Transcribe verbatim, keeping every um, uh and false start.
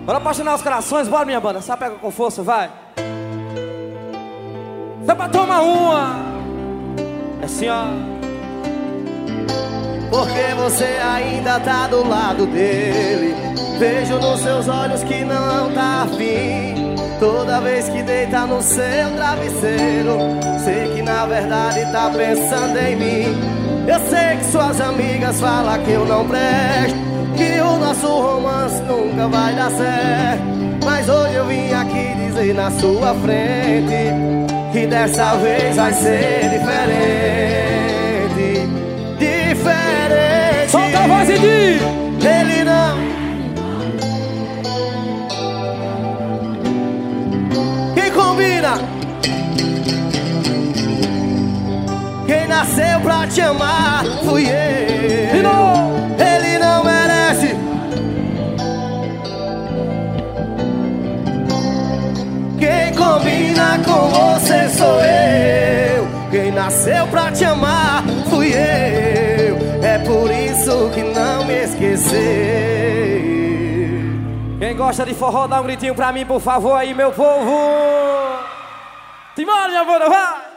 Bora apaixonar os corações, bora minha banda. Só pega com força, vai. Só pra tomar uma. É assim, ó. Porque você ainda tá do lado dele. Vejo nos seus olhos que não tá afim. Toda vez que deita no seu travesseiro, sei que na verdade tá pensando em mim. Eu sei que suas amigas falam que eu não presto, que o nosso romance nunca vai dar certo. Mas hoje eu vim aqui dizer na sua frente que dessa vez vai ser diferente. Diferente. Solta a voz e diz: ele não. Quem combina? Quem nasceu pra te amar fui eu. não. Ele não merece. Quem combina com você sou eu. Quem nasceu pra te amar fui eu. É por isso que não me esqueceu. Quem gosta de forró, dá um gritinho pra mim, por favor, aí, meu povo. Simbora, minha banda, vai!